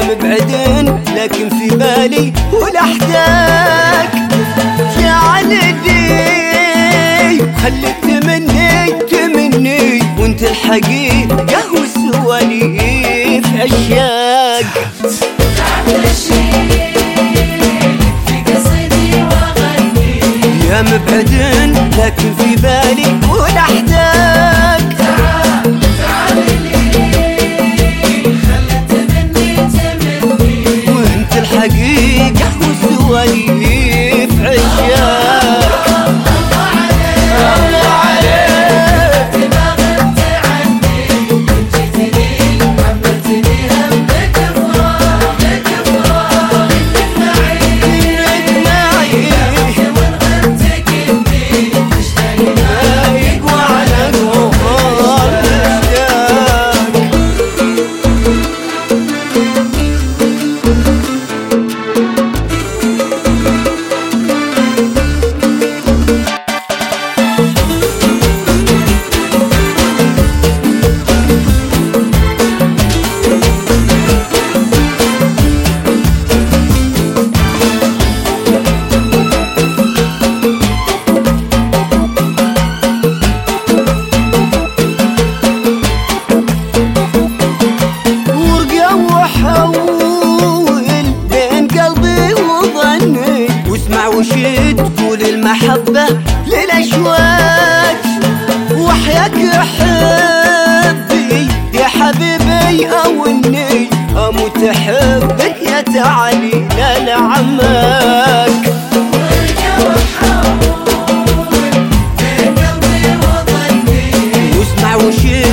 مبعدين لكن في بالي والاحتاج جعلني خليك تمني وانت الحقيقة والسواليف اشياق. تعمل شيء في قصيدي واغني يا مبعدين لكن في بالي والاحتاج تعال لي خلت مني تمني وانت الحقيقة والسواليف اشياق. الله عليك ما غبت عني جيتني حملتني همك فراقك انك معي وان غبتك اني تشتاق رايق وعلى نور اشتاق. وحول بين قلبي وظني واسمع وش تقول المحبة للأشواق. وحياك حبي يا حبيبي أو إني أموت أحبك يا تعالي لا لعمك. واسمع وش